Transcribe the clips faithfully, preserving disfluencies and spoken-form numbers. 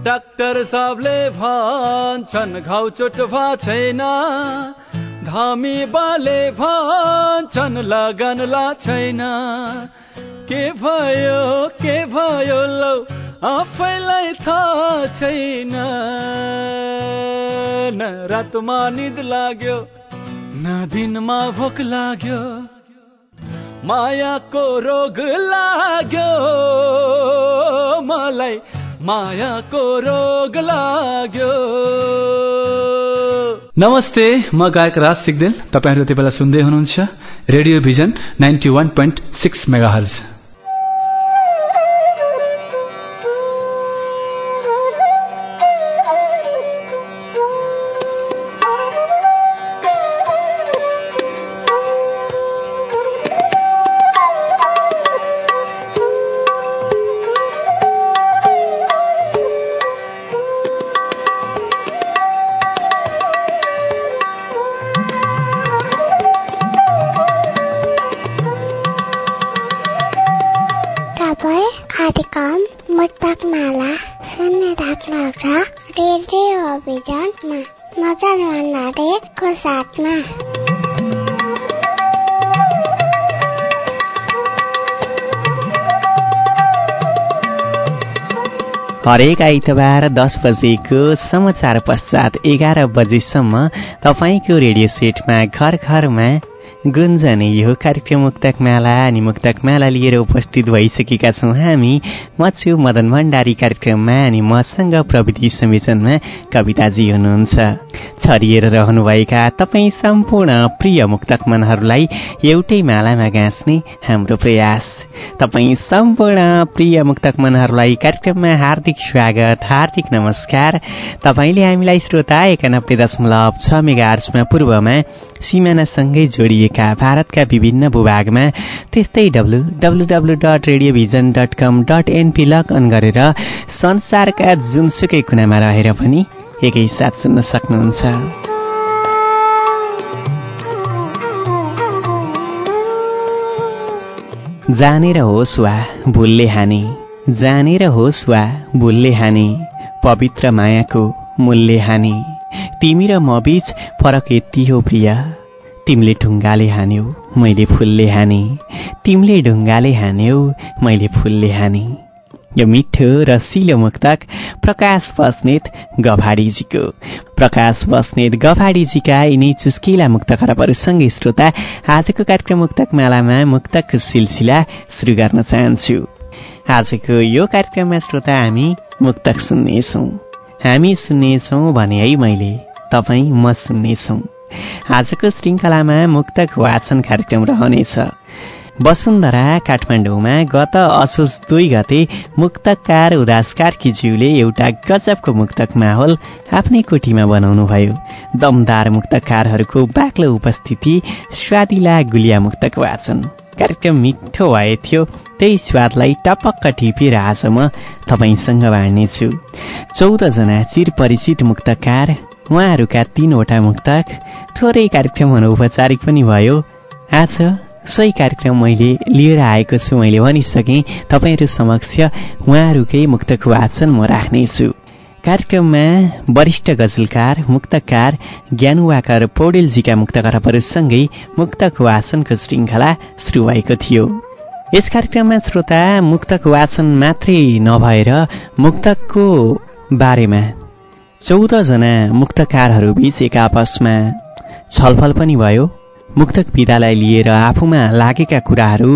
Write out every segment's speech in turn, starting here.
Doctor साहबले भन्छन् घाउ चोट भा छैन, धामी बाले भन्छन् लगन ला छैन। के भयो के भयो लौ आफैलाई थाहा छैन, न रातमा निद लाग्यो न दिनमा भोक लाग्यो, मायाको रोग लाग्यो मलाई, मायाको रोग लाग्यो। नमस्ते, म गायक राज सिग्देल। तपाईहरु यति बेला सुन्दै हुनुहुन्छ radio vision ninety one point six megahertz. हरेक आइतबार दस बजेको समाचार पश्चात एघार बजेसम्म तपाईँको रेडियो सेटमा घर घरमा गुन्जने यो कार्यक्रम मुक्तक माला। अनि मुक्तक माला लिएर उपस्थित भइसकेका छौँ हामी। म छु मदन भण्डारी कार्यक्रममा, अनि मसँग प्रविधि संयोजनमा कविताजी हुनुहुन्छ। छरिएर रहनुभएका तपाईँ सम्पूर्ण प्रिय मुक्तक मनहरूलाई एउटै मालामा गाँच्ने हाम्रो प्रयास। तपाईँ सम्पूर्ण प्रिय मुक्तक मनहरूलाई कार्यक्रममा हार्दिक स्वागत, हार्दिक नमस्कार। तपाईँले हामीलाई श्रोता एकानब्बे दशमलव छ मेगाहर्जमा पूर्वमा सिमानासँगै जोडिएका भारतका विभिन्न भूभागमा, त्यस्तै W W W dot radiovision dot com dot NP log on गरेर संसारका जुनसुकै कुनामा रहेर पनि एकैसाथ सुन्न सक्नुहुन्छ। जानेर होस् वा भुलले हाने, जानेर होस् वा भुलले हाने, पवित्र मायाको मूल्य हाने। तिमी र म बीच फरक यति हो प्रिय, तिमीले ढुङ्गाले हान्यौ मैले फुलले हाने, तिमीले ढुङ्गाले हान्यौ मैले फुलले हाने। यो मिठो रसिलो मुक्तक प्रकाश बस्नेत गभाडीजीको। प्रकाश बस्नेत गभाडीजीका यिनै चुस्किला मुक्त खराबहरूसँगै श्रोता आजको कार्यक्रम मुक्तक मालामा मुक्तकको सिलसिला सुरु गर्न चाहन्छु। आजको यो कार्यक्रममा श्रोता हामी मुक्तक सुन्नेछौँ। हामी सुन्नेछौँ भने है मैले, तपाईँ म सुन्नेछौँ। आजको श्रृङ्खलामा मुक्तक वाचन कार्यक्रम रहनेछ। वसुन्धरा काठमाडौँमा गत असोज दुई गते मुक्तकार उदास कार्कीज्यूले एउटा गजबको मुक्तक माहौल आफ्नै कोठीमा बनाउनुभयो। दमदार मुक्तकारहरूको बाक्लो उपस्थिति, स्वादिला गुलिया मुक्तक वाचन कार्यक्रम मिठो भए थियो। त्यही स्वादलाई टपक्क टिपेर आज म तपाईँसँग बाँड्नेछु। चौधजना चिरपरिचित मुक्तकार, उहाँहरूका तीनवटा मुक्तक, थोरै कार्यक्रम अनौपचारिक पनि भयो। आज सोही कार्यक्रम मैले लिएर आएको छु। मैले भनिसकेँ तपाईँहरू समक्ष उहाँहरूकै मुक्तक वाचन म राख्नेछु। कार्यक्रममा वरिष्ठ गजलकार मुक्तकार ज्ञानुवाकर पौडेलजीका मुक्त खराबहरूसँगै मुक्तक वाचनको श्रृङ्खला सुरु भएको थियो। यस कार्यक्रममा श्रोता मुक्तक वाचन मात्रै नभएर मुक्तकको बारेमा चौधजना मुक्तकारहरू बीच एक आपसमा छलफल पनि भयो। मुक्तक विधालाई लिएर आफूमा लागेका कुराहरू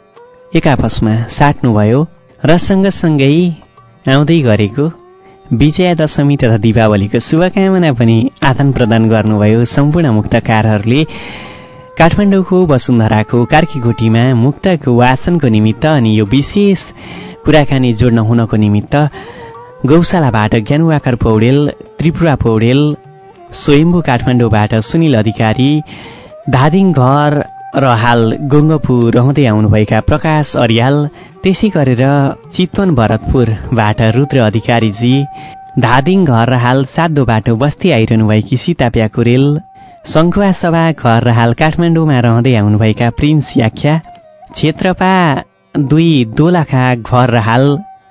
एक आपसमा साट्नुभयो र सँगसँगै आउँदै गरेको विजयादशमी तथा दीपावलीको शुभकामना पनि आदान प्रदान गर्नुभयो सम्पूर्ण मुक्तकारहरूले। काठमाडौँको वसुन्धराको कार्कीकोटीमा मुक्तक वाचनको निमित्त अनि यो विशेष कुराकानी जोड्न हुनको निमित्त गौशालाबाट ज्ञानुवाकर पौडेल, त्रिपुरा पौडेल, स्वयम्भू काठमाडौँबाट सुनिल अधिकारी, धादिङ घर र हाल गोङ्गपु रहँदै आउनुभएका प्रकाश अर्याल, त्यसै गरेर चितवन भरतपुरबाट रुद्र अधिकारीजी, धादिङ घर र हाल सातो बाटो बस्ती आइरहनुभएकी सीता प्याकुरेल, शङ्खुवा सभा घर र हाल काठमाडौँमा रहँदै आउनुभएका प्रिन्स याख्या, क्षेत्रपा दुई दोलाखा घर र हाल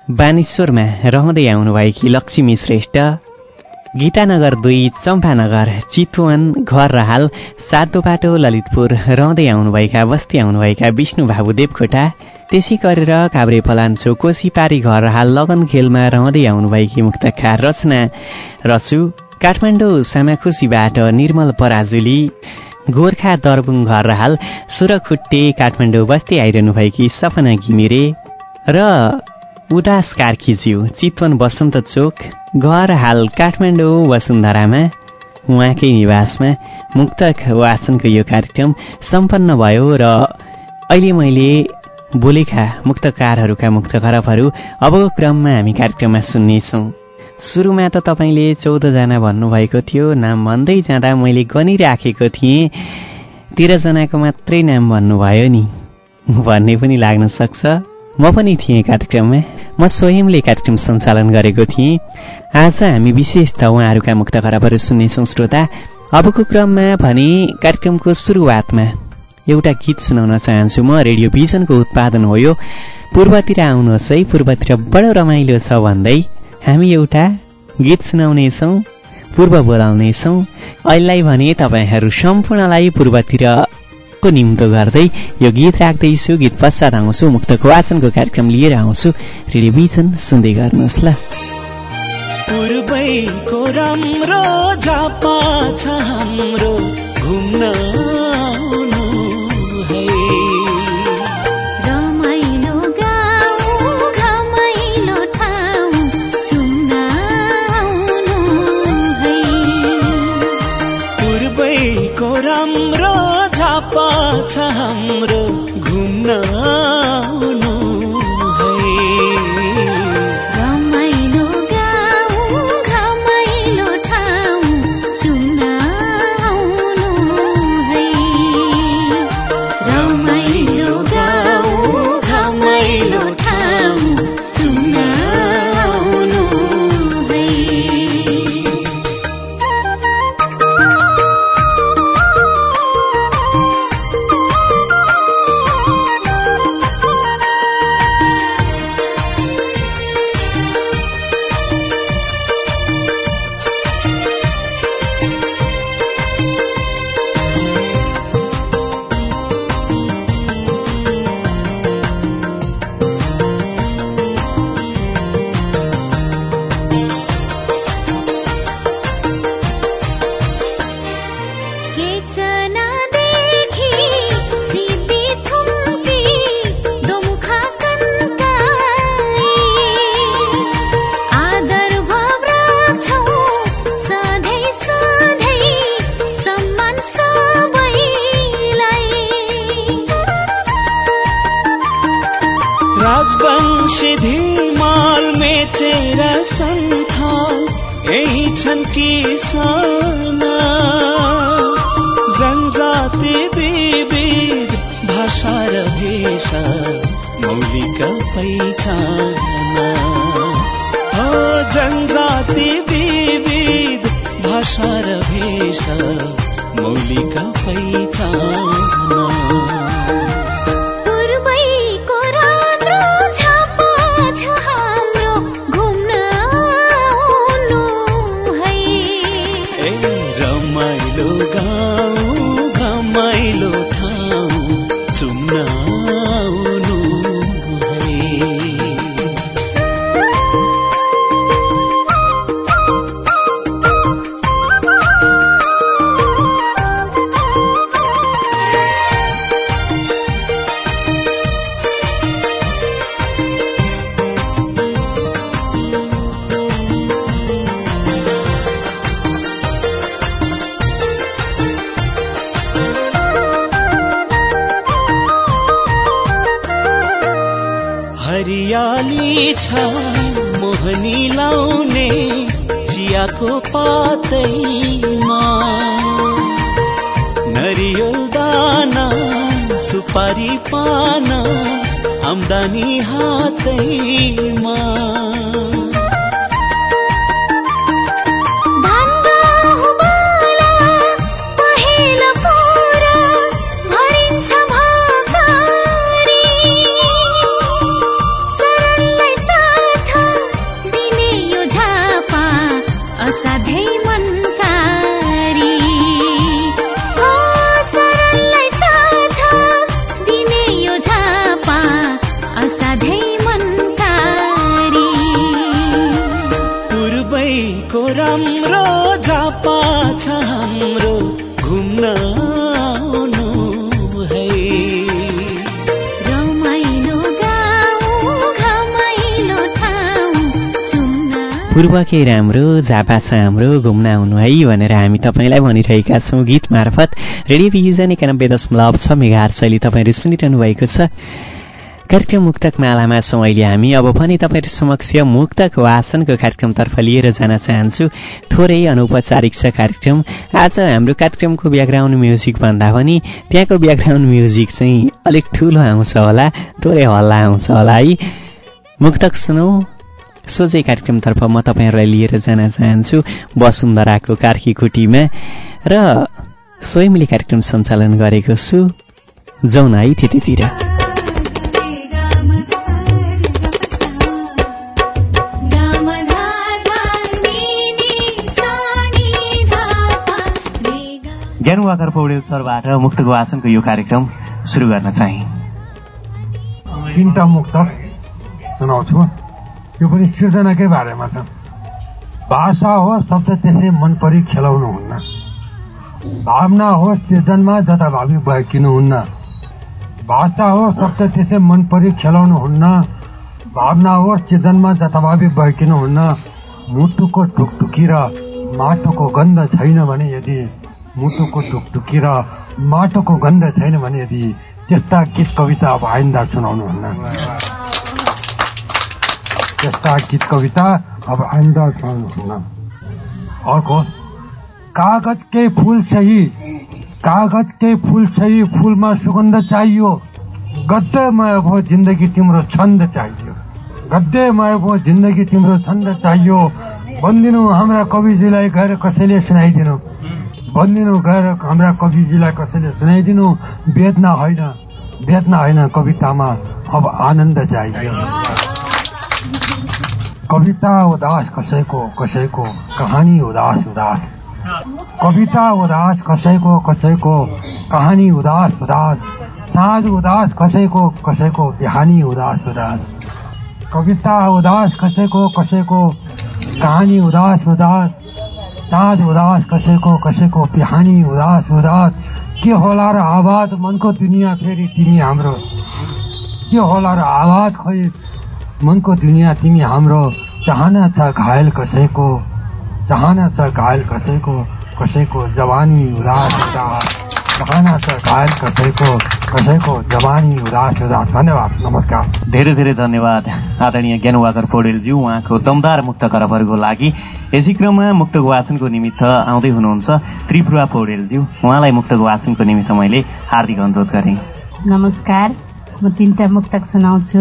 बानेश्वरमा रहँदै आउनुभएकी लक्ष्मी श्रेष्ठ, गीतानगर दुई चम्पानगर चितवन घर र हाल सातोपाटो ललितपुर रहँदै आउनुभएका बस्ती आउनुभएका विष्णु बाबु देवकोटा, त्यसै गरेर काभ्रे पलाञ्चो कोसीपारी घर र हाल लगन खेलमा रहँदै आउनुभएकी मुक्तकार रचना रचु, काठमाडौँ सामाखुसीबाट निर्मल पराजुली, गोर्खा दरबुङ घर र हाल सुरखुट्टे काठमाडौँ बस्ती आइरहनुभएकी सपना घिमिरे र उदास कार्कीज्यू चितवन बसन्त चोक घर हाल काठमाडौँ वसुन्धरामा उहाँकै निवासमा मुक्तक वाचनको यो कार्यक्रम सम्पन्न भयो र अहिले मैले बोलेका मुक्तकारहरूका मुक्त खरबहरू अबको क्रममा हामी कार्यक्रममा सुन्नेछौँ। सुरुमा त तपाईँले चौधजना भन्नुभएको थियो, नाम भन्दै जाँदा मैले गनिराखेको थिएँ तेह्रजनाको मात्रै नाम भन्नुभयो नि भन्ने पनि लाग्न सक्छ। म पनि थिएँ कार्यक्रममा, म स्वयंले कार्यक्रम सञ्चालन गरेको थिएँ। आज हामी विशेष त उहाँहरूका मुक्त खरबहरू सुन्नेछौँ श्रोता। अबको क्रममा भने कार्यक्रमको सुरुवातमा एउटा गीत सुनाउन चाहन्छु म। रेडियो भिजनको उत्पादन हो यो, पूर्वतिर आउनुहोस् है, पूर्वतिर बडो रमाइलो छ भन्दै हामी एउटा गीत सुनाउनेछौँ, पूर्व बोलाउनेछौँ। अहिलेलाई भने तपाईँहरू सम्पूर्णलाई पूर्वतिर को निम्तो गर्दै यो गीत राख्दैछु। गीत पश्चात आउँछु, मुक्तको वाचनको कार्यक्रम लिएर आउँछु। टेलिभिजन सुन्दै गर्नुहोस् ल। पूर्वैको राम्रो झापा छ हाम्रो, घुम्न आउनु है। रमाइलो गाउँ घमाइलो ठाउँ चुम्न आउनु है। पूर्वैको राम्रो झापा छ हाम्रो, घुम्न आउनु है। रमाइलो गाउँ घमाइलो ठाउँ चुम्न आउनु है। रमाइलो गाउँ घमाइलो ठाउँ चुम्न आउनु है। राजवंशी धिमाल मेचेर सन्थाल यही छन् किसाना। जनजाति विविध भाषा र भेष मौलिक पहिचान हो। जनजाति विविध भाषा र भेष मौलिक पहिचान। हरियाली छ मोहनी लाउने चियाको पातैमा। नरियल दाना सुपारी पान आम्दानी हातैमा। को राम्रो झापा छ हाम्रो घुम्न आउनु है रमाइलो गाउँ घमाइलो ठाउँ चुम्न पूर्वकै राम्रो झापा छ हाम्रो घुम्न आउनु है भनेर हामी तपाईँलाई भनिरहेका छौँ गीत मार्फत। रेडियो भिजन एकानब्बे दशमलव छ मेगाहर्ज शैली तपाईँहरू सुनिरहनु भएको छ। कार्यक्रम मुक्तक मालामा छौँ अहिले हामी। अब पनि तपाईँहरू समक्ष मुक्तक वाचनको कार्यक्रमतर्फ लिएर जान चाहन्छु। थोरै अनौपचारिक छ कार्यक्रम। आज हाम्रो कार्यक्रमको ब्याकग्राउन्ड म्युजिक भन्दा पनि त्यहाँको ब्याकग्राउन्ड म्युजिक चाहिँ अलिक ठुलो आउँछ होला, थोरै हल्ला आउँछ होला है। मुक्तक सुनौ सोझै कार्यक्रमतर्फ म तपाईँहरूलाई लिएर जान चाहन्छु वसुन्धराको कार्की कुटीमा र स्वयंले कार्यक्रम सञ्चालन गरेको छु। जाउँ है त्यतितिर। ज्ञानवाकर पौडेल सरबाट मुक्तक वाचनको यो कार्यक्रम सुरु गर्न चाहे। तीनटा मुक्तक सुनाउँछु। यो पनि सृजनाकै बारेमा छ। भाषा हो शब्द त्यसै मन परी खेलाउनु हुन्न, भावना हो सृजनमा जताभावी बहकिनु हुन्न। भाषा हो शब्द त्यसै मन परी खेलाउनु हुन्न, भावना हो सृजनमा जताभावी बहकिनु हुन्न। मुटुको टुकटुकी र माटोको गन्ध छैन भने यदि मुटुको टुकटुकी र माटोको गन्ध छैन भने यदि त्यस्ता गीत कविता अब आइन्दा सुनाउनुहुन्न। त्यस्ता गीत कविता अब आइन्दा सुनाउनुहुन्न। अर्को, कागजकै फूल सही, कागजकै फूल सही, फूलमा सुगन्ध चाहियो। गद्यमय भयो जिन्दगी तिम्रो छन्द चाहियो, गद्यमय भयो जिन्दगी तिम्रो छन्द चाहियो। भनिदिनु हाम्रा कविजीलाई गएर कसैले सुनाइदिनु, भनिदिनु गएर हाम्रा कविजीलाई कसैले सुनाइदिनु। वेदना होइन, वेदना होइन, कवितामा अब आनन्द चाहियो। कविता उदास कसैको कसैको कहानी उदास उदास, कविता उदास कसैको कसैको कहानी उदास उदास। साँझ उदास कसैको कसैको बिहानी उदास उदास, कविता उदास कसैको कसैको कहानी उदास उदास। साँझ उदास कसैको कसैको बिहानी उदास उदास। के होला र आवाज मनको दुनियाँ फेरि तिमी हाम्रो, के होला र आवाज खोइ मनको दुनियाँ तिमी हाम्रो। चाहना छ घायल कसैको, चाहना छ घायल कसैको कसैको जवानी उदास उदास। चाहना छ घायल कसैको कसैको जवानी उदास उदास। धन्यवाद, नमस्कार। धेरै धेरै धन्यवाद आदरणीय ज्ञानवाकर पौडेलज्यू, उहाँको दमदार मुक्त करबहरूको लागि। यसै क्रममा मुक्तक वाचनको निमित्त आउँदै हुनुहुन्छ त्रिपुरा पौडेलज्यू, उहाँलाई मुक्तक वाचनको निमित्त मैले हार्दिक अनुरोध गरेँ। नमस्कार, म तीनटा मुक्तक सुनाउँछु।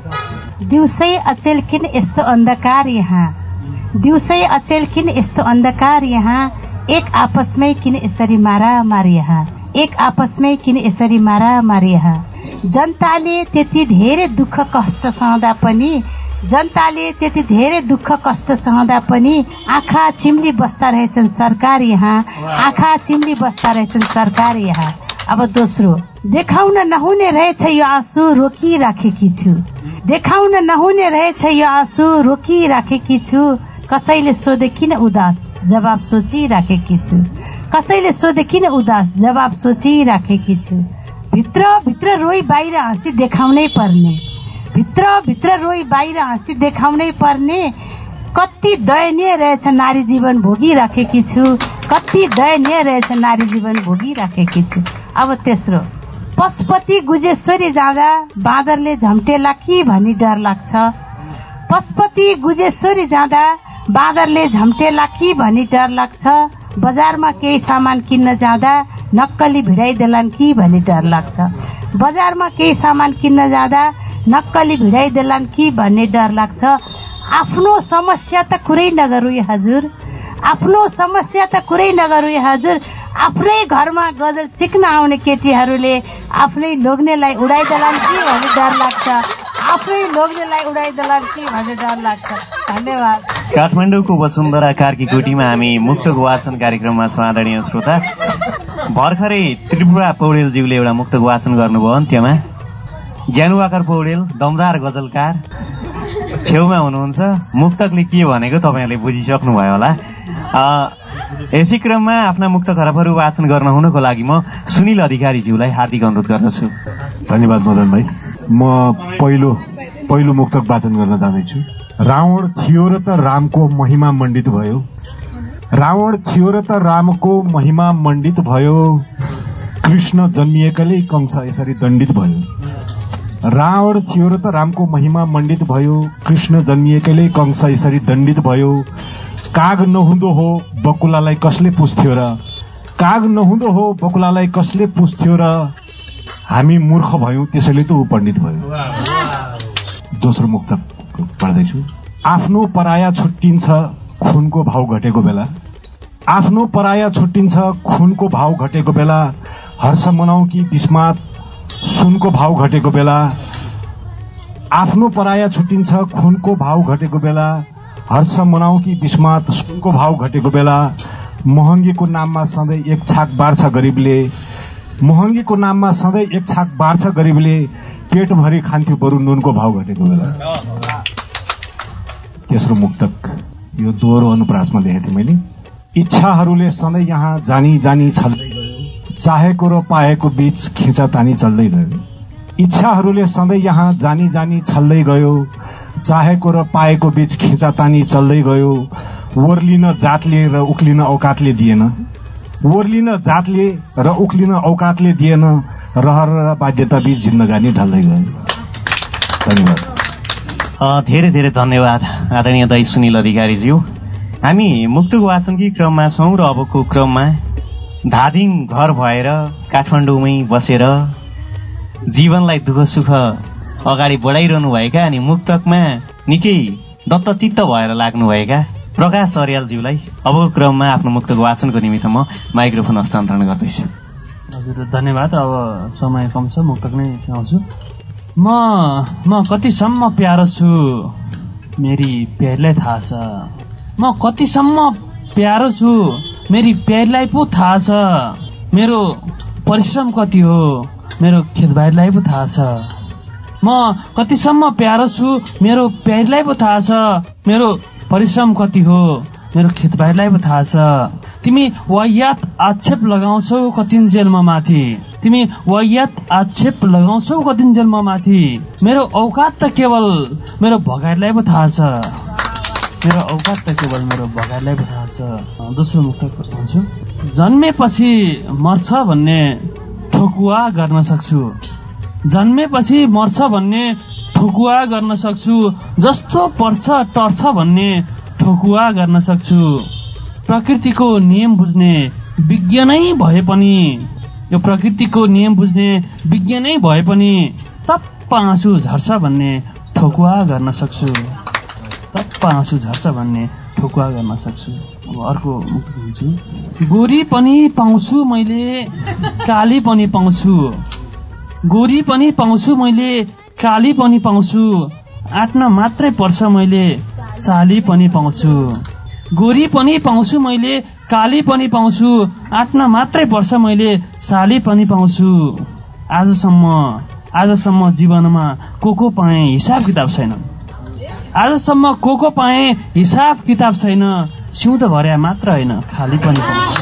दिउँसै अचेल किन यस्तो अन्धकार यहाँ, दिउँसै अचेल किन यस्तो अन्धकार यहाँ। एक आपसमै किन यसरी मारामार यहाँ, एक आपसमै किन यसरी मारामार यहाँ। जनताले त्यति धेरै दुःख कष्ट सहँदा पनि, जनताले त्यति धेरै दुःख कष्ट सहँदा पनि आँखा चिम्ली बस्दा रहेछन् सरकार यहाँ, आँखा चिम्ली बस्दा रहेछन् सरकार यहाँ। अब दोस्रो, देखाउन नहुने रहेछ यो आँसु रोकिराखेकी छु, देखाउन नहुने रहेछ यो आँसु रोकिराखेकी छु। कसैले सोधे किन उदास, जवाब सोचिराखेकी छु, कसैले सोधे किन उदास, जवाब सोचिराखेकी छु। भित्र भित्र रोई बाहिर हाँसी देखाउनै पर्ने, भित्र भित्र रोई बाहिर हाँसी देखाउनै पर्ने। कति दयनीय रहेछ नारी जीवन भोगिराखेकी छु, कति दयनीय रहेछ नारी जीवन भोगिराखेकी छु। अब तेस्रो, पशुपति गुजेश्वरी जाँदा बाँदरले झम्टेला कि भनी डर लाग्छ, पशुपति गुजेश्वरी जाँदा बाँदरले झम्टेला कि भनी डर लाग्छ। बजारमा केही सामान किन्न जाँदा नक्कली भिडाइदेलान् कि भनी डर लाग्छ, बजारमा केही सामान किन्न जाँदा नक्कली भिडाइदेलान् कि भन्ने डर लाग्छ। आफ्नो समस्या त कुरै नगरौँ हजुर, आफ्नो समस्या त कुरै नगरौँ हजुर। आफ्नै घरमा गजल चिक्न आउने केटीहरूले आफ्नै लोग्नेलाई उडाइदेलान् कि भन्ने डर लाग्छ, आफ्नै लोग्नेलाई उडाइदेलान् कि भन्ने डर लाग्छ। धन्यवाद। काठमाडौँको वसुन्धरा कार्की कोटीमा हामी मुक्तक वाचन कार्यक्रममा छौँ। आदरणीय श्रोता, भर्खरै त्रिपुरा पौडेलज्यूले एउटा मुक्तक वाचन गर्नुभयो। अन्त्यमा ज्ञानवाकर पौडेल दमदार गजलकार छेउमा हुनुहुन्छ। मुक्तकले के भनेको तपाईँहरूले बुझिसक्नुभयो होला। यसै क्रममा आफ्ना मुक्त खराबहरू वाचन गर्न हुनको लागि म सुनिल अधिकारीज्यूलाई हार्दिक अनुरोध गर्दछु। धन्यवाद मदन भाइ। म पहिलो पहिलो मुक्तक वाचन गर्न जाँदैछु। रावण थियो र त रामको महिमा मण्डित भयो। रावण थियो र त रामको महिमा मण्डित भयो। कृष्ण जन्मिएकाले कंस यसरी दण्डित भयो। रावण थियो र त रामको महिमा मण्डित भयो। कृष्ण जन्मिएकाले कंस यसरी दण्डित भयो। काग नहुँदो हो बकुलालाई कसले पुस्थ्यो र काग नहुँदो हो बकुलालाई कसले पुस्थ्यो र हामी मूर्ख भयौं त्यसैले त ऊ पण्डित भयो। दोस्रो मुक्तक पढ्दैछु। आफ्नो पराया छुट्टिन्छ खुनको भाव घटेको बेला। आफ्नो पराया छुट्टिन्छ खुनको भाव घटेको बेला। हर्ष मनाऊ कि विस्मात सुनको भाव घटेको बेला। आफ्नो पराया छुट्टिन्छ खुनको भाव घटेको बेला। हर्ष मनाऊ कि विस्मात सुनको भाव घटेको बेला। महँगीको नाममा सधैँ एक छाक बार्छ गरिबले। महँगीको नाममा सधैँ एक छाक बार्छ गरिबले। पेटभरि खान्थ्यो बरु नुनको भाव घटेको बेला। तेस्रो मुक्तक यो दोहोरो अनुप्रासमा लेखेको थिएँ मैले। इच्छाहरूले सधैँ यहाँ जानी जानी छल्दै गयो। चाहेको र पाएको बीच खिचातानी चल्दै गयो। इच्छाहरूले सधैँ यहाँ जानी जानी छल्दै गयो। चाहेको र पाएको बीच खिचातानी चल्दै गयो। ओर्लिन जातले र उक्लिन औकातले दिएन। ओर्लिन जातले र उक्लिन औकातले दिएन। रहर र बाध्यता बीच जिन्दगानी ढल्दै गयो। धन्यवाद। धेरै धेरै धन्यवाद आदरणीय दाइ सुनिल अधिकारीज्यू। हामी मुक्तक वाचनकै क्रममा छौँ र अबको क्रममा धादिङ घर भएर काठमाडौँमै बसेर जीवनलाई दुःख सुख अगाडि बढाइरहनु भएका अनि मुक्तकमा निकै दत्तचित्त भएर लाग्नुभएका प्रकाश अर्यालज्यूलाई अबको क्रममा आफ्नो मुक्तक वाचनको निमित्त म माइक्रोफोन हस्तान्तरण गर्दैछु। हजुर धन्यवाद। अब समय कम छ, मुक्तक नै आउँछु। म म कतिसम्म प्यारो छु मेरी प्यारीलाई थाहा छ। म कतिसम्म प्यारो छु मेरी प्यारीलाई पो थाहा छ। मेरो परिश्रम कति हो मेरो खेतबारीलाई पो थाहा छ। म कतिसम्म प्यारो छु मेरो प्यारीलाई पो थाहा छ। मेरो परिश्रम कति हो मेरो खेतबारीलाई पो थाहा छ। तिमी वाहियात आक्षेप लगाउँछौ कतिन्जेलमा माथि। तिमी वाहियात आक्षेप लगाउँछौ कतिन्जेलमा माथि। मेरो औकात त केवल मेरो भगाइलाई पो थाहा छ। मेरो औकात त केवल मेरो भगाइलाई पो थाहा छ। दोस्रो मुक्तक भन्छु। जन्मेपछि मर्छ भन्ने ठोकुवा गर्न सक्छु। जन्मेपछि मर्छ भन्ने ठोकुवा गर्न सक्छु। जस्तो पर्छ टर्छ भन्ने ठोकुवा गर्न सक्छु। प्रकृतिको नियम बुझ्ने विज्ञ नै भए पनि यो प्रकृतिको नियम बुझ्ने विज्ञ नै भए पनि तप्प आँसु झर्छ भन्ने ठोकुवा गर्न सक्छु। तप्प आँसु झर्छ भन्ने ठोकुवा गर्न सक्छु। अब अर्को मुक्तक हुन्छु। गोरी पनि पाउँछु मैले काली पनि पाउँछु। गोरी पनि पाउँछु मैले काली पनि पाउँछु। आँट्न मात्रै पर्छ मैले साली पनि पाउँछु। गोरी पनि पाउँछु मैले काली पनि पाउँछु। आँट्न मात्रै पर्छ मैले साली पनि पाउँछु। आजसम्म आजसम्म जीवनमा को को पाएँ हिसाब किताब छैन। आजसम्म को को पाएँ हिसाब किताब छैन। सिउँदो भर्या मात्र होइन खाली पनि पाउँछु।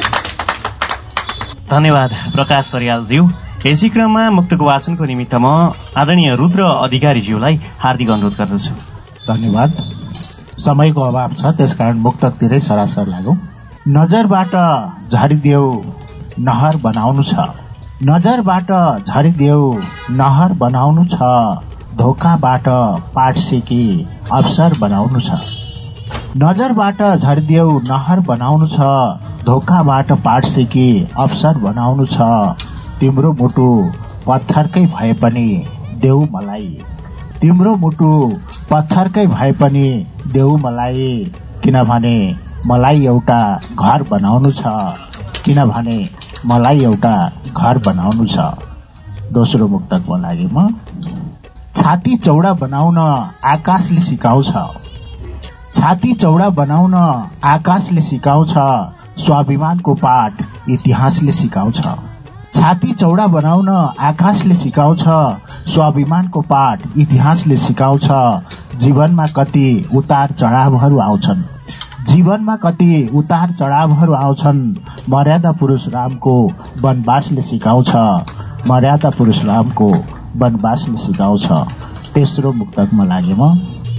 धन्यवाद प्रकाश अर्यालज्यू। यसै क्रममा मुक्तक वाचनको निमित्त म आदरणीय रुद्र अधिकारीज्यूलाई हार्दिक अनुरोध गर्दछु। धन्यवाद। समयको अभाव छ त्यसकारण मुक्तकतिरै सरासर लागौं। नजरबाट झरिदेऊ नहर बनाउनु छ। नजरबाट झरिदेऊ नहर बनाउनु छ। धोकाबाट पाठ सिकी अवसर बनाउनु छ। नजरबाट झरिदेऊ नहर बनाउनु छ। धोकाबाट पाठ सिकी अवसर बनाउनु छ। तिम्रो मुटु पत्थरकै भए पनि देऊ मलाई। तिम्रो मुटु पत्थरकै भए पनि देऊ मलाई। किनभने मलाई एउटा घर बनाउनु छ। किनभने मलाई एउटा घर बनाउनु छ। दोस्रो मुक्तकमा लागे म। छाती चौडा बनाउन आकाशले सिकाउँछ। छाती चौडा बनाउन आकाशले सिकाउँछ। स्वाभिमानको पाठ इतिहासले सिकाउँछ। छाती चौडा बनाउन आकाशले सिकाउँछ। स्वाभिमानको पाठ इतिहासले सिकाउँछ। जीवनमा कति उतार चढावहरू आउँछन् जीवनमा कति उतार चढावहरू आउँछन् मर्यादा पुरुष रामको वनवासले सिकाउँछ मर्यादा पुरुष रामको वनवासले सिकाउँछ। तेस्रो मुक्तकमा लागे म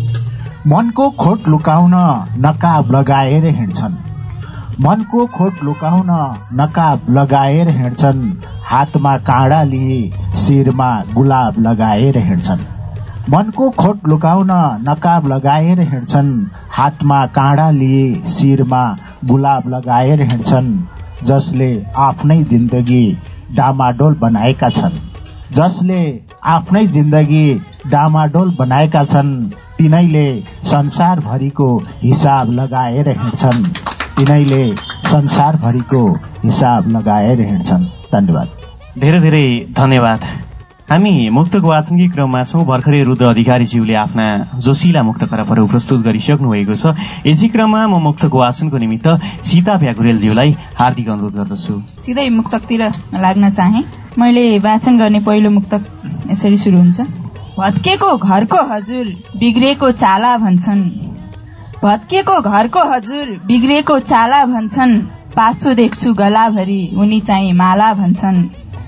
मनको खोट लुकाउन नकाब लगाएर हिँड्छन् मनको खोट लुकाउन नकाब लगाएर हिँड्छन् हातमा काँडा लिए शिरमा गुलाब लगाएर हिँड्छन् मनको खोट लुकाउन नकाब लगाएर हिँड्छन् हातमा काँडा लिए शिरमा गुलाब लगाएर हिँड्छन् जसले आफ्नै जिन्दगी डामाडोल बनाएका छन् जसले आफ्नै जिन्दगी डामाडोल बनाएका छन् तिनैले संसारभरिको हिसाब लगाएर हिँड्छन् तिनैले संसारभरिको हिसाब लगाएर हिँड्छन्। धन्यवाद। धेरै धेरै धन्यवाद। हामी मुक्तक वाचनकै क्रममा छौं। भर्खरै रुद्र अधिकारीज्यूले आफ्ना जोशीला मुक्त खराबहरू प्रस्तुत गरिसक्नु भएको छ। यसै क्रममा म मुक्तक वाचनको निमित्त सीता भ्याकुरेलज्यूलाई हार्दिक अनुरोध गर्दछु। सिधै मुक्तकतिर लाग्न चाहे। मैले वाचन गर्ने पहिलो मुक्तक यसरी सुरु हुन्छ। भत्केको घरको हजुर बिग्रेको चाला भन्छन् भत्केको घरको हजुर बिग्रेको चाला भन्छन् पासो देख्छु गलाभरि उनी चाहिँ माला भन्छन्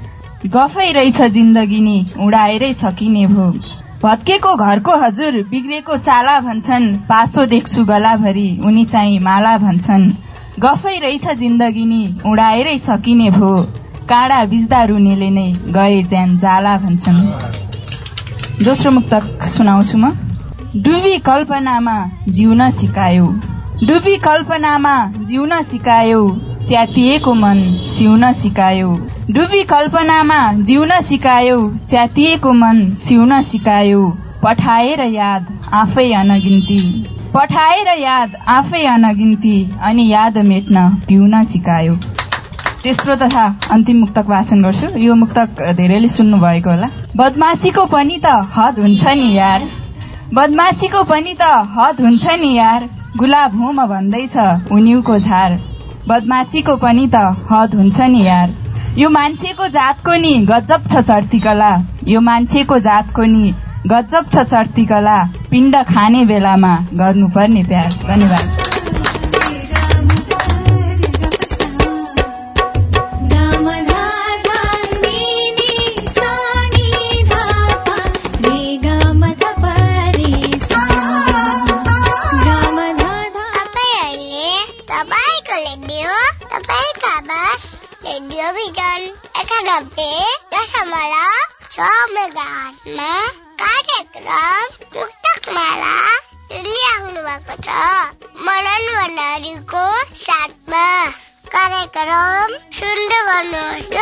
गफै रहेछ जिन्दगी नि उडाएरै सकिने भो भत्केको घरको हजुर बिग्रेको चाला भन्छन् पासो देख्छु गलाभरि उनी चाहिँ माला भन्छन् गफै रहेछ जिन्दगी नि उडाएरै सकिने भो काँडा बिज्दा रुनेले नै गए ज्यान जाला भन्छन्। दोस्रो मुक्तक सुनाउँछु म। डुबी कल्पनामा जिउन सिकायो डुबी कल्पनामा जिउन सिकायो च्यातिएको मन सिउन सिकायो डुबी कल्पनामा जिउन सिकायो च्यातिएको मन सिउन सिकायो पठाएर याद आफै अनगिन्ती पठाएर याद आफै अनगिन्ती अनि याद मेट्न पिउन सिकायो। तेस्रो तथा अन्तिम मुक्तक वाचन गर्छु। यो मुक्तक धेरैले सुन्नु भएको होला। बदमासीको पनि त हद हुन्छ नि यार बदमासीको पनि त हद हुन्छ नि यार गुलाब हुँ म भन्दैछ उनिउको झार बदमासीको पनि त हद हुन्छ नि यार यो मान्छेको जातको नि गजब छ चढ्ती कला यो मान्छेको जातको नि गजब छ चढ्ती कला पिण्ड खाने बेलामा गर्नुपर्ने प्यार। धन्यवाद। कार्यक्रम मुक्तकमाला सुनिराख्नु भएको छ मनन भण्डारीको साथमा। कार्यक्रम सुन्दै गर्नुहोस्।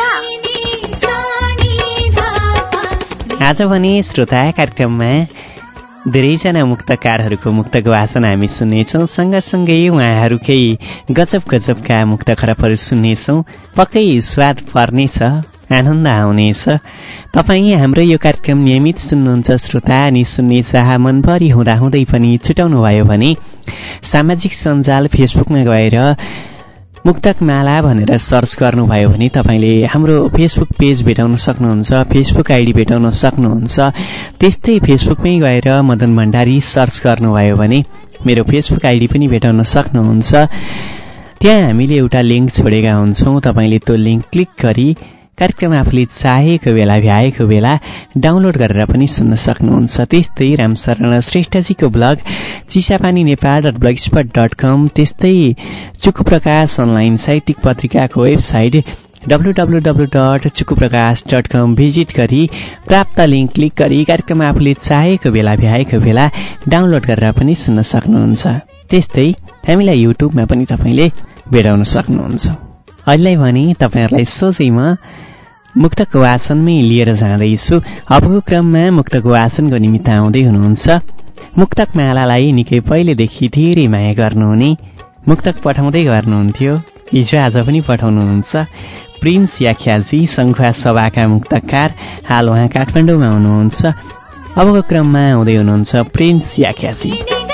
आज भने श्रोता कार्यक्रममा धेरैजना मुक्तकारहरूको मुक्तक वाचन हामी सुन्नेछौँ। सँगसँगै उहाँहरूकै गजब गजबका मुक्त खराबहरू सुन्नेछौँ। पक्कै स्वाद पर्नेछ, आनन्द आउनेछ। तपाईँ हाम्रो यो कार्यक्रम नियमित सुन्नुहुन्छ श्रोता अनि सुन्ने चाह मनभरि हुँदाहुँदै पनि छुटाउनु भयो भने सामाजिक सञ्जाल फेसबुकमा गएर मुक्तकमाला भनेर सर्च गर्नुभयो भने तपाईँले हाम्रो फेसबुक पेज भेटाउन सक्नुहुन्छ, फेसबुक आइडी भेटाउन सक्नुहुन्छ। त्यस्तै फेसबुकमै गएर मदन भण्डारी सर्च गर्नुभयो भने मेरो फेसबुक आइडी पनि भेटाउन सक्नुहुन्छ। त्यहाँ हामीले एउटा लिङ्क छोडेका हुन्छौँ। तपाईँले त्यो लिङ्क क्लिक गरी कार्यक्रम आफूले चाहेको बेला भ्याएको बेला डाउनलोड गरेर पनि सुन्न सक्नुहुन्छ। त्यस्तै रामशरण श्रेष्ठजीको blog Chisapani Nepal dot blogspot dot com, त्यस्तै चुकु प्रकाश अनलाइन साहित्यिक पत्रिकाको website W W W dot Chuku Prakash dot कम भिजिट गरी प्राप्त लिङ्क क्लिक गरी कार्यक्रम आफूले चाहेको बेला भ्याएको बेला डाउनलोड गरेर पनि सुन्न सक्नुहुन्छ। त्यस्तै हामीलाई युट्युबमा पनि तपाईँले भेटाउन सक्नुहुन्छ। अहिले भने तपाईँहरूलाई सोझै म मुक्तक वाचनमै लिएर जाँदैछु। अबको क्रममा मुक्तक वाचनको निमित्त आउँदै हुनुहुन्छ मुक्तक मालालाई निकै पहिलेदेखि धेरै माया गर्नुहुने, मुक्तक पठाउँदै गर्नुहुन्थ्यो, हिजो आज पनि पठाउनुहुन्छ प्रिन्स याख्याजी, सङ्खुवा सभाका मुक्तकार। हाल उहाँ काठमाडौँमा हुनुहुन्छ। अबको क्रममा आउँदै हुनुहुन्छ प्रिन्स याख्याजी।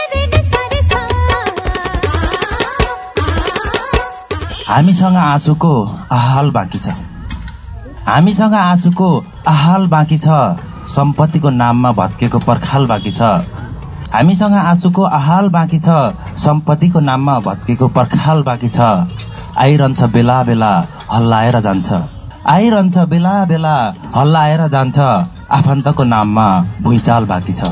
हामीसँग आँसुको आहाल बाँकी छ हामीसँग आँसुको आहाल बाँकी छ सम्पत्तिको नाममा भत्केको पर्खाल बाँकी छ हामीसँग आँसुको आहाल बाँकी छ, सम्पत्तिको नाममा भत्केको पर्खाल बाँकी छ। आइरहन्छ बेला बेला हल्लाएर जान्छ, आइरहन्छ बेला बेला हल्लाएर जान्छ, आफन्तको नाममा भुइँचाल बाँकी छ।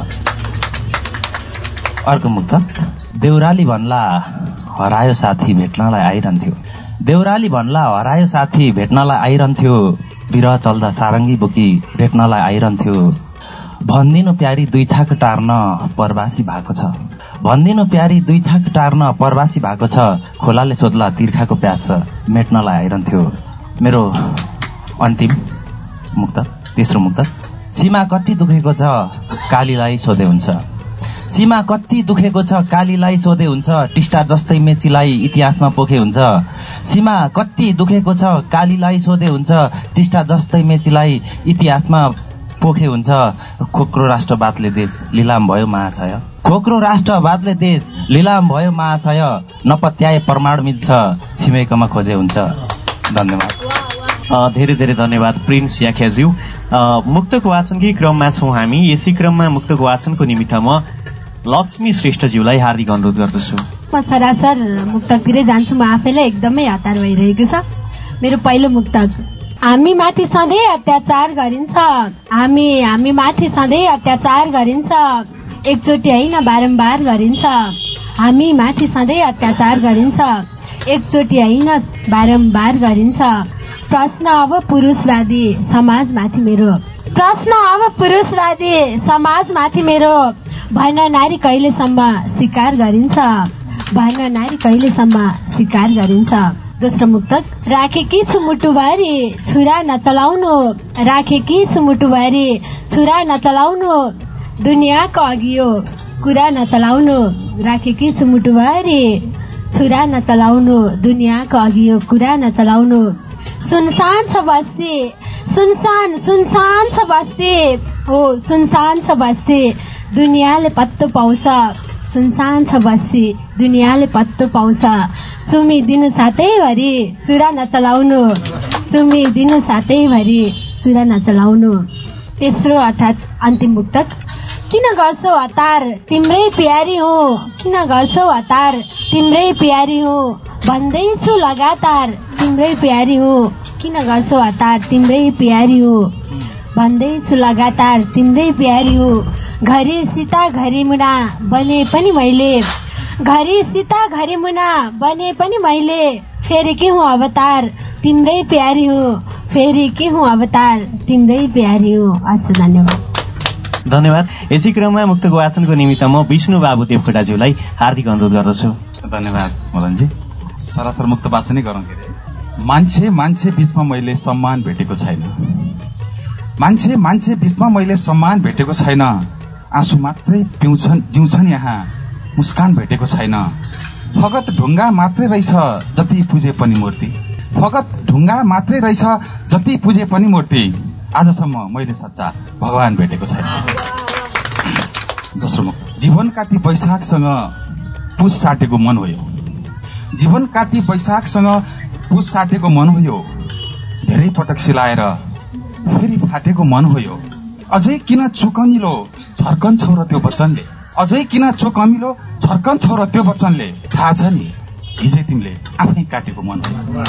अर्को मुक्तक। देउराली भन्ला हरायो साथी भेट्नलाई आइरहन्थ्यो, देउराली भन्ला हरायो साथी भेट्नलाई आइरहन्थ्यो, बिरह चल्दा सारङ्गी बोकी भेट्नलाई आइरहन्थ्यो। भन्दिनु प्यारी दुई छाक टार्न परवासी भएको छ, भन्दिनु प्यारी दुई छाक टार्न परवासी भएको छ, खोलाले सोध्ला तिर्खाको प्यास मेट्नलाई आइरहन्थ्यो। मेरो अन्तिम मुक्तक, तेस्रो मुक्तक। सीमा कति दुखेको छ कालीलाई सोधे हुन्छ, सीमा कति दुखेको छ कालीलाई सोधे हुन्छ, टिस्टा जस्तै मेचीलाई इतिहासमा पोखे हुन्छ। सीमा कति दुखेको छ कालीलाई सोधे हुन्छ, टिस्टा जस्तै मेचीलाई इतिहासमा पोखे हुन्छ। खोक्रो राष्ट्रवादले देश लिलाम भयो महाशय, खोक्रो राष्ट्रवादले देश लिलाम भयो महाशय, नपत्याए परमाणु मिल्छ छिमेकमा खोजे हुन्छ। धन्यवाद। धेरै धेरै धन्यवाद प्रिन्स याख्याज्यू। मुक्तक वाचनकै क्रममा छौँ हामी। यसै क्रममा मुक्तक वाचनको निमित्त म लक्ष्मी श्रेष्ठज्यूलाई हार्दिक अनुरोध गर्दछु। म सरासर मुक्तकतिरै जान्छु, म आफैलाई एकदमै हतार भइरहेको छ। मेरो पहिलो मुक्तक। हामी माथि सधैँ अत्याचार गरिन्छ, हामी हामी माथि सधैँ अत्याचार गरिन्छ, एकचोटि होइन बारम्बार गरिन्छ। हामी माथि सधैँ अत्याचार गरिन्छ, एकचोटि होइन बारम्बार गरिन्छ। प्रश्न अब पुरुषवादी समाजमाथि मेरो, प्रश्न अब पुरुषवादी समाजमाथि मेरो, भन नारी कहिलेसम्म स्वीकार गरिन्छ, भन नारी कहिलेसम्म स्वीकार गरिन्छ। दोस्रो मुक्तक। राखेकी छु मुटुभरि छुरा नचलाउनु, राखेकी छु मुटुभरि छुरा नचलाउनु, दुनियाँको अघियो कुरा नचलाउनु, राखेकी छु मुटुभरि छुरा नचलाउनु, दुनियाँको अघियो कुरा नचलाउनु। सुनसान छ बस्ती, सुनसान सुनसान छ बस्ती, हो सुनसान छ बस्ती, दुनियाँले पत्तो पाउँछ, सुनसान छ बस्ती, दुनियाँले पत्तो पाउँछ। सुमी दिनु सातैभरि चुरा नचलाउनु, सुमी दिनु सातैभरि चुरा नचलाउनु। तेस्रो अर्थात् अन्तिम मुक्तक। किन गर्छौ हतार तिम्रै प्यारी हो, किन गर्छौ हतार तिम्रै प्यारी हो, भन्दैछु लगातार तिम्रै प्यारी हो, किन गर्छौ हतार तिम्रै प्यारी हो, भन्दैछु लगातार तिम्रै प्यारी हो। घरि सीता घरि मुना बने पनि मैले, घरि सीता घरि मुना बने पनि मैले, फेरि के हुँ अवतार तिम्रै प्यारी हो, फेरि के हुँ अवतार तिम्रै प्यारी हो। हस्, धन्यवाद। धन्यवाद। यसै क्रममा मुक्तक वाचनको निमित्त म विष्णु बाबु देवकोटाज्यूलाई हार्दिक अनुरोध गर्दछु। धन्यवाद मदनजी। सरासर मुक्त वाचनै गरौँ के अरे। मान्छे मान्छे बीचमा मैले सम्मान भेटेको छैन, मान्छे मान्छे बीचमा मैले सम्मान भेटेको छैन, आँसु मात्रै पिउँछन् जिउँछन् यहाँ, मुस्कान भेटेको छैन। फगत ढुङ्गा मात्रै रहेछ जति पुजे पनि मूर्ति, फगत ढुङ्गा मात्रै रहेछ जति पुजे पनि मूर्ति, आजसम्म मैले सच्चा भगवान भेटेको छैन। दोस्रो मुक्त। जीवन काटी वैशाखसँग पुस साटेको मन हो यो, जीवन काटी वैशाखसँग पुस साटेको मन हो यो, धेरै पटक सिलाएर फेरि फाटेको मन हो यो। अझै किन चोकमिलो छर्कन्छौ र त्यो वचनले, अझै किन चोकमिलो छर्कन्छौ र त्यो वचनले, थाहा छ नि हिजै तिमीले आफै काटेको मन हो।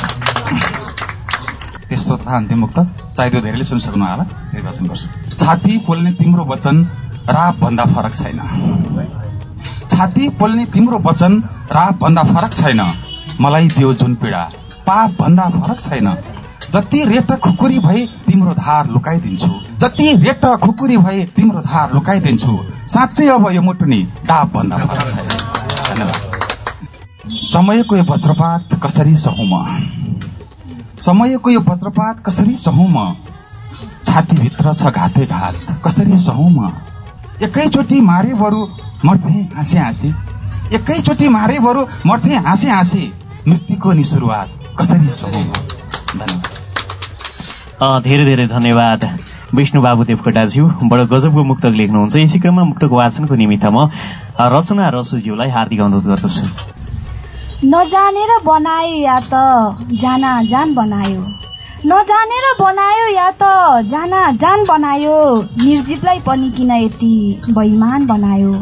त्यस्तो तथा अन्तिम मुक्त। सायद यो धेरैले सुनिसक्नु होला, फेरि वचन गर्छु। छाती पोल्ने तिम्रो वचन राप भन्दा फरक छैन, छाती पोल्ने तिम्रो वचन राप भन्दा फरक छैन, मलाई दियो जुन पीडा पाप भन्दा फरक छैन। जति रेट खुकुरी भए तिम्रो धार लुकाइदिन्छु, जति रेट खुकुरी भए तिम्रो धार लुकाइदिन्छु, साँच्चै अब यो मुटुनी डाप भन्दा फरक छैन। धन्यवाद। समयको यो वज्रपात कसरी सहौँ म, समयको यो वज्रपात कसरी सहौँ म, छातीभित्र छ घाते घात कसरी सहौँ म। एकैचोटि मारे बरु मर्थे हाँसी हाँसी, एकैचोटि मारे बरु मर्थे हाँसी हाँसी, मृत्युको नि सुरुवात कसरी सहौँ म। धन्यवाद। धेरै धेरै धन्यवाद विष्णु बाबु देवकोटाज्यू। बडो गजबको मुक्तक लेख्नुहुन्छ। यसै क्रममा मुक्तक वाचनको निमित्त म रचना रसुज्यूलाई हार्दिक अनुरोध गर्दछु। नजानेर बनायो या त जाना जान बनायो, नजानेर बनायो या त जाना जान बनायो, निर्जीवलाई पनि किन यति बेइमान बनायो,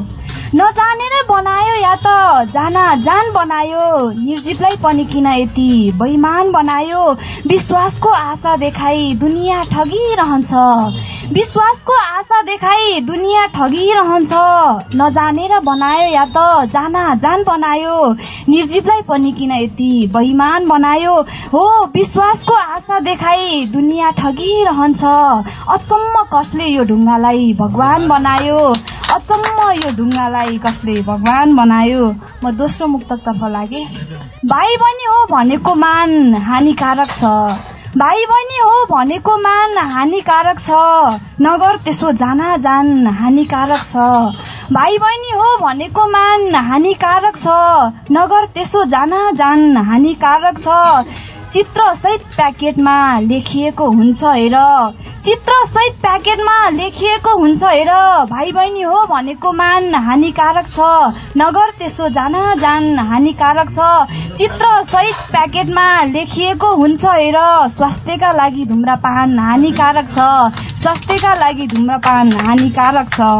नजानेर बनायो या त जाना जान बनायो निर्जीवलाई पनि किन यति बेइमान बनायो विश्वासको आशा देखाई दुनियाँ ठगिरहन्छ विश्वासको आशा देखाई दुनियाँ ठगिरहन्छ नजानेर बनायो या त जाना जान बनायो निर्जीवलाई पनि किन यति बेइमान बनायो हो विश्वासको आशा देखाई दुनियाँ ठगिरहन्छ अचम्म कसले यो ढुङ्गालाई भगवान बनायो अचम्म यो ढुङ्गालाई कसले भगवान बनायो। म दोस्रो मुक्तकतर्फ लागे। भाइ बहिनी हो भनेको मान हानिकारक छ भाइ बहिनी हो भनेको मान हानिकारक छ नगर त्यसो जाना जान हानिकारक छ भाइ बहिनी हो भनेको मान हानिकारक छ नगर त्यसो जाना जान हानिकारक छ चित्र सहित प्याकेटमा लेखिएको हुन्छ हेर चित्र सहित प्याकेटमा लेखिएको हुन्छ हेर भाइ बहिनी हो भनेको मान हानिकारक छ नगर त्यसो जान जान हानिकारक छ चित्र सहित प्याकेटमा लेखिएको हुन्छ हेर स्वास्थ्यका लागि धुम्रपान हानिकारक छ स्वास्थ्यका लागि धुम्रपान हानिकारक छ।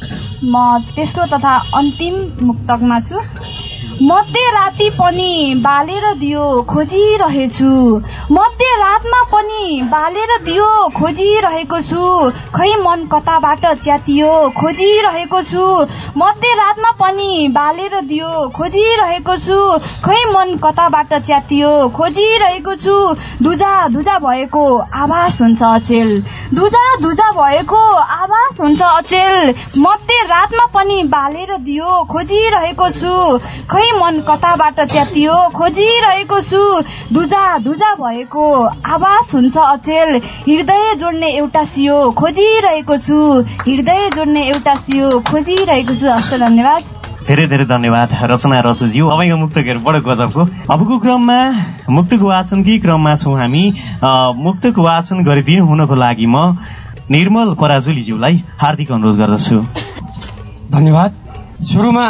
म तेस्रो तथा अन्तिम मुक्तकमा छु। मध्य राति पनि बालेर दियो खोजिरहेछु मध्य रातमा पनि बालेर दियो खोजिरहेको छु खै मन कताबाट च्यातियो खोजिरहेको छु मध्य रातमा पनि बालेर दियो खोजिरहेको छु खै मन कताबाट च्यातियो खोजिरहेको छु दुजा दुजा भएको आभास हुन्छ अचेल दुजा दुजा भएको आभास हुन्छ अचेल मध्य रातमा पनि बालेर दियो खोजिरहेको छु खै मन कताबाट च्यातियो खोजिरहेको छु दुजा दुजा भएको आवाज हुन्छ अचेल हृदय जोड्ने एउटा सियो खोजिरहेको छु हृदय जोड्ने एउटा सियो खोजिरहेको छु। हस्त धन्यवाद। धेरै धेरै धन्यवाद रचना रसुज्यू। अबैको मुक्तकहरू बडो गजबको। अबको क्रममा मुक्तक वाचनकै क्रममा छौँ हामी। मुक्तक वाचन गरिदिनु हुनको लागि म निर्मल पराजुलीज्यूलाई हार्दिक अनुरोध गर्दछु। धन्यवाद। सुरुमा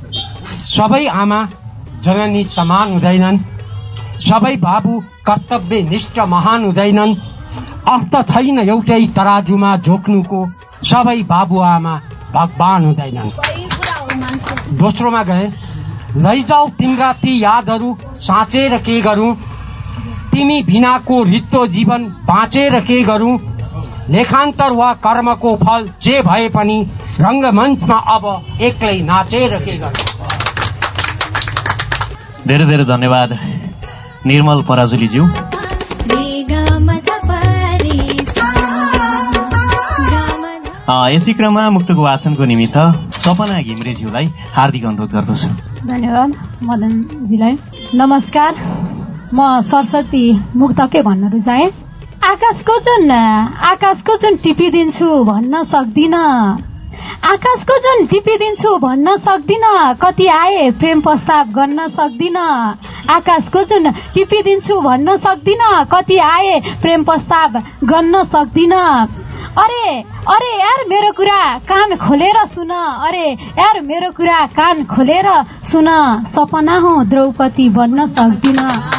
सबै आमा जननी समान हुँदैनन् सबै बाबु कर्तव्यनिष्ठ महान हुँदैनन् अर्थ छैन एउटै तराजुमा जोख्नुको सबै बाबु आमा भगवान हुँदैनन्। दोस्रोमा गए लैजाऊ तिम्रा ती यादहरू साँचेर के गरौँ तिमी बिनाको रित्तो जीवन बाँचेर के गरौँ लेखान्तर वा कर्मको फल जे भए पनि रङ्गमञ्चमा अब एक्लै नाचेर के गरौँ। धेरै धेरै धन्यवाद निर्मल पराजुलीज्यू। यसै क्रममा मुक्तको वाचनको निमित्त सपना घिम्रेज्यूलाई हार्दिक अनुरोध गर्दछु। धन्यवाद मदनजीलाई। नमस्कार, म सरस्वती मुक्तकै भन्न रुचाएँ। आकाशको जुन आकाशको जुन टिपिदिन्छु भन्न सक्दिन आकाशको जुन टिपिदिन्छु भन्न सक्दिन कति आए प्रेम प्रस्ताव गर्न सक्दिन आकाशको जुन टिपिदिन्छु भन्न सक्दिन कति आए प्रेम प्रस्ताव गर्न सक्दिन अरे अरे यार मेरो कुरा कान खोलेर सुन अरे यार मेरो कुरा कान खोलेर सुन सपना हो द्रौपदी बन्न सक्दिन।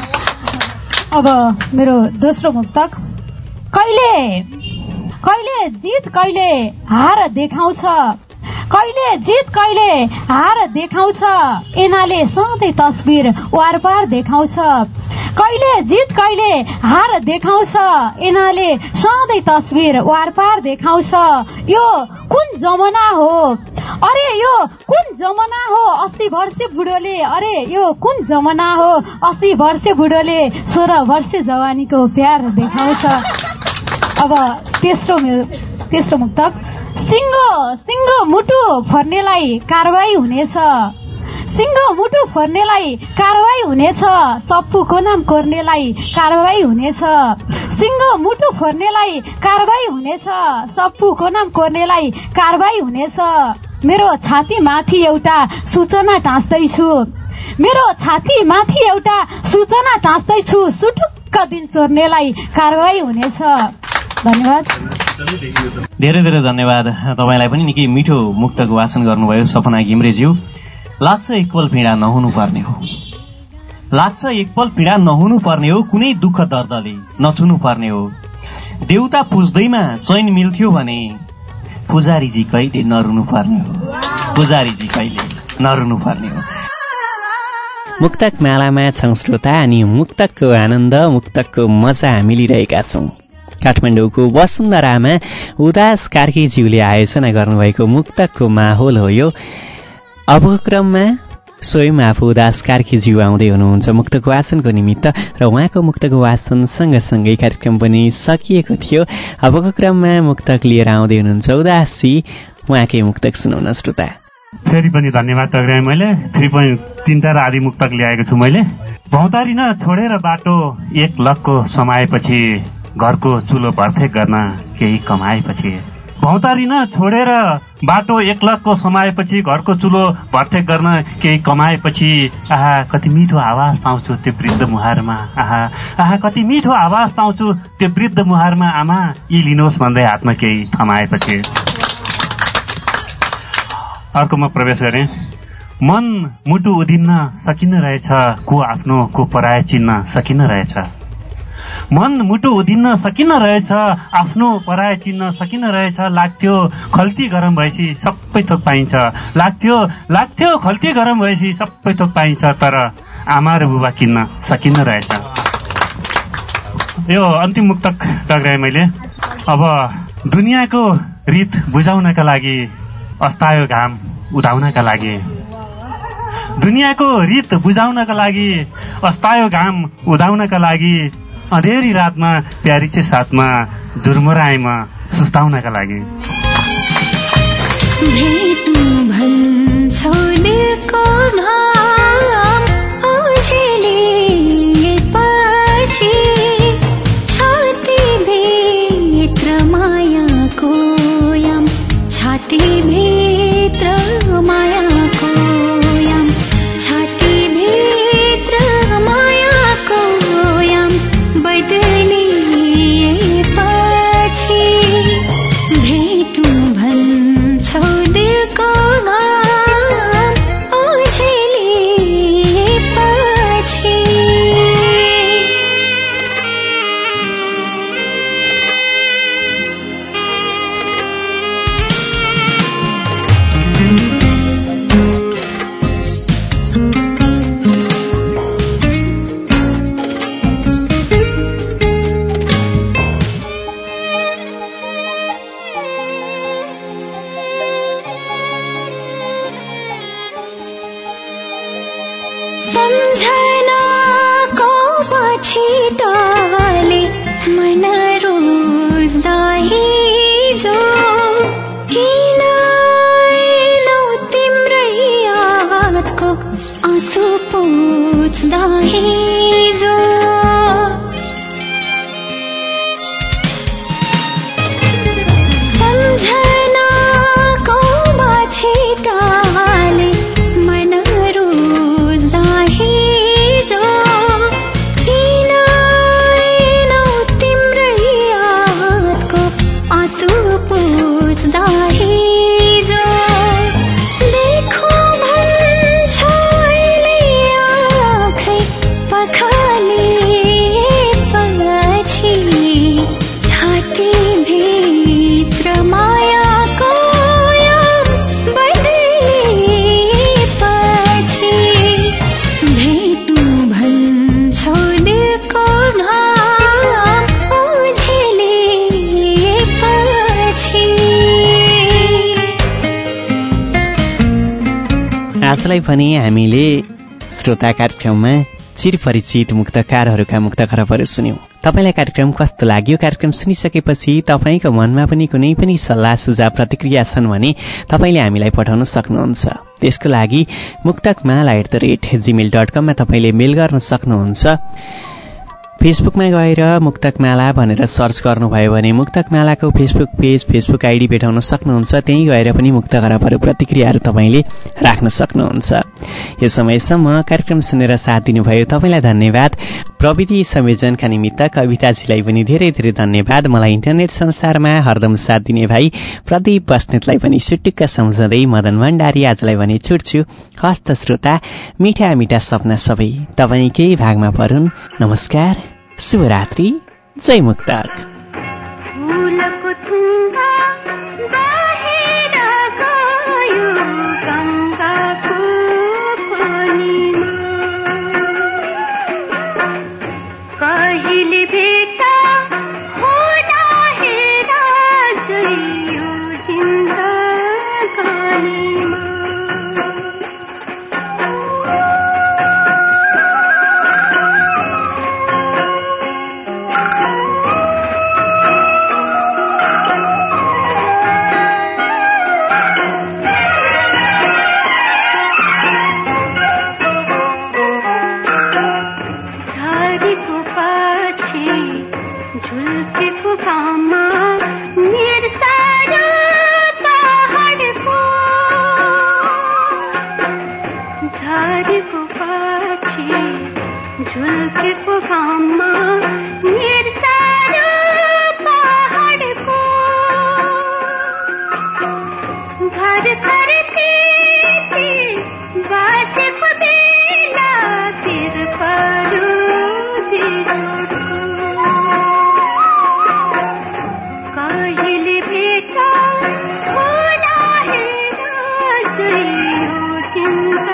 अब मेरो दोस्रो मुक्तक। कहिले कहिले जित कहिले हार देखाउँछ कहिले जित कहिले हार देखाउँछ एनाले सधैँ तस्बिर वारपार देखाउँछ कहिले जित कहिले हार देखाउँछ एनाले सधैँ तस्बिर वारपार देखाउँछ। यो कुन जमाना हो अरे यो कुन जमाना हो अस्सी वर्षे बुढोले अरे यो कुन जमाना हो अस्सी वर्षे बुढोले सोह्र वर्षे जवानीको प्यार देखाउँछ। अब तेस्रो मेरो तेस्रो मुक्तक। सिङ्गो सिङ्गो मुटु फर्नेलाई कारवाही हुनेछ सिङ्गो मुटु फर्नेलाई कारवाही हुनेछ सप्पुको नाम कोर्नेलाई कारवाही हुनेछ सिङ्गो मुटु फर्नेलाई कारवाही हुनेछ सप्पुको नाम कोर्नेलाई कारवाही हुनेछ। मेरो छाती माथि एउटा सूचना टाँच्दैछु मेरो छाती माथि एउटा सूचना टाँच्दैछु सुटुक्क दिल चोर्नेलाई कारवाही हुनेछ। धन्यवाद। धेरै धेरै धन्यवाद तपाईँलाई पनि निकै मिठो मुक्तको वाचन गर्नुभयो सपना घिम्रेज्यू। लाग्छ एकपल पीडा नहुनु पर्ने हो लाग्छ एकपल पीडा नहुनु पर्ने हो कुनै दुःख दर्दले नछुनु पर्ने हो देउता पुज्दैमा चैन मिल्थ्यो भने पुजारीजी कहिले नरुनु पर्ने हो। पुजारीजी कहिले नरुनु पर्ने हो। मुक्तक मालामा छौं श्रोता अनि मुक्तकको आनन्द मुक्तकको मजा हामी लिइरहेका छौं। काठमाडौँको वसुन्धरामा उदास कार्कीज्यूले आयोजना गर्नुभएको मुक्तकको माहौल हो यो। अबको क्रममा स्वयं आफू उदास कार्कीज्यू आउँदै हुनुहुन्छ मुक्तक वाचनको निमित्त र उहाँको मुक्तक वाचन सँगसँगै कार्यक्रम पनि सकिएको थियो। अबको क्रममा मुक्तक लिएर आउँदै हुनुहुन्छ उदासजी, उहाँकै मुक्तक सुनाउन श्रोता। फेरि पनि धन्यवाद टक्राएँ। मैले फेरि पनि तीनटा आदि मुक्तक ल्याएको छु। मैले भौतारिन छोडेर बाटो एक लकको समाएपछि घरको चुलो भर्थे गर्न केही कमाएपछि भौतारिन छोडेर बाटो एक लकको समाएपछि घरको चुलो भर्थे गर्न केही कमाएपछि आहा कति मिठो आवाज पाउँछु त्यो वृद्ध मुहारमा, आहा आहा कति मिठो आवाज पाउँछु त्यो वृद्ध मुहारमा, आमा यी लिनुहोस् भन्दै हातमा केही थमाएपछि। अर्कोमा प्रवेश गरेँ। मन मुटु उधिन्न सकिन रहेछ, को आफ्नो को पराय चिन्न सकिन रहेछ। मन मुटु उधिन्न सकिन रहेछ, आफ्नो पराय चिन्न सकिन रहेछ। लाग्थ्यो खल्ती गरम भएपछि सबै थोक पाइन्छ, लाग्थ्यो लाग्थ्यो खल्ती गरम भएपछि सबै थोक पाइन्छ, तर आमा र बुबा किन्न सकिन रहेछ। यो अन्तिम मुक्तक टक्राएँ मैले। अब दुनियाँको रित बुझाउनका लागि अस्तायो घाम उदाउनका लागि, दुनियाँको रित बुझाउनका लागि अस्तायो घाम उदाउनका लागि, अँधेरी रातमा प्यारीचे साथमा जुर्मुराएमा सुस्ताउनका लागि। भेट्नु भन्छौ दिलको घाम ओझेलेपछि, छातीभित्र मायाको याम, छातीभित्र मायाको याम, छातीभित्र मायाको याम बदलिएपछि, भेट्नु भन्छौ दिलको घाम ओझेलेपछि। सम्झनाको पछि डाले मन रोज्दा हिजो, किन आएनौ तिम्रै यादको आँसु पोछ्दा हिजो। सम्झनाको पछि डाले मन रोज्दा हिजो, किन आएनौ तिम्रै यादको आँसु पोछ्दा हिजो। देखो भन्छौ अहिले आँखै पखालेपछि, छातीभित्र मायाको याम बदलिएपछि, भेट्नु भन्छौ दिलको घाम ओझेलेपछि। आजलाई पनि हामीले श्रोता कार्यक्रममा चिरपरिचित मुक्तकारहरूका मुक्त खरबहरू सुन्यौं। तपाईलाई कार्यक्रम कस्तो लाग्यो? कार्यक्रम सुनिसकेपछि तपाईको मनमा पनि कुनै पनि सल्लाह सुझाव प्रतिक्रिया छन् भने तपाईले हामीलाई पठाउन सक्नुहुन्छ। त्यसको लागि Muktakmala at the rate Gmail dot कममा तपाईले मेल गर्न सक्नुहुन्छ। फेसबुकमा गएर मुक्तकमाला भनेर सर्च गर्नुभयो भने मुक्तकमालाको फेसबुक पेज फेसबुक आइडी भेटाउन सक्नुहुन्छ। त्यहीँ गएर पनि मुक्त खरबहरू प्रतिक्रियाहरू तपाईले राख्न सक्नुहुन्छ। यो समयसम्म कार्यक्रम सुनेर साथ दिनुभयो तपाईलाई धन्यवाद। प्रविधि संयोजनका निमित्त कविताजीलाई पनि धेरै धेरै धन्यवाद। मलाई इन्टरनेट संसारमा हरदम साथ दिने भाइ प्रदीप बस्नेतलाई पनि सुटुक्क सम्झँदै मदन भण्डारी आजलाई भने छुट्छु। हस्त श्रोता, मिठा मिठा सपना सबै तपाईँकै भागमा परुन्। नमस्कार, शुभरात्रि, जय मुक्तक। फूलको थुङ्गा बाहिर गयो झुल्केको घाममा निर्सारो पहाडको घर फर्के बाजेको बेला तिर परो कहिले भेटा होला हेर जइयो चिन्ता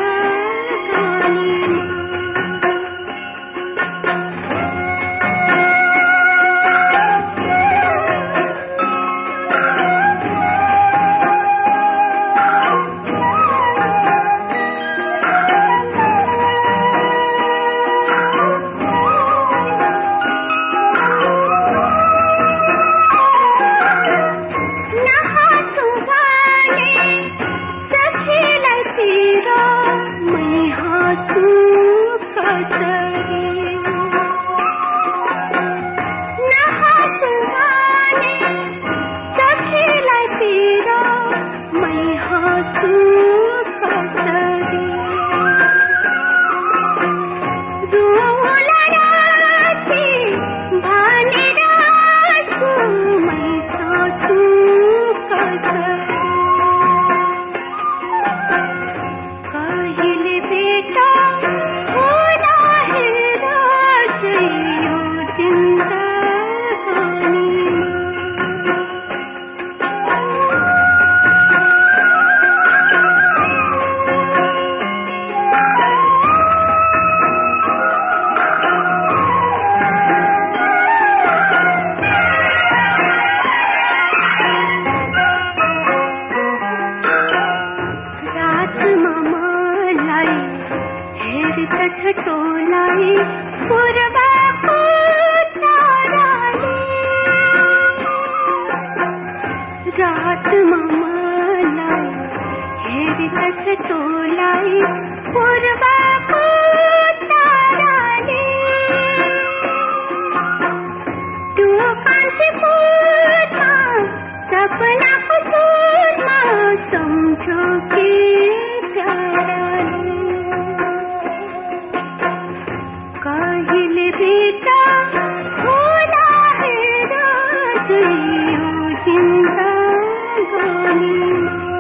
चिंता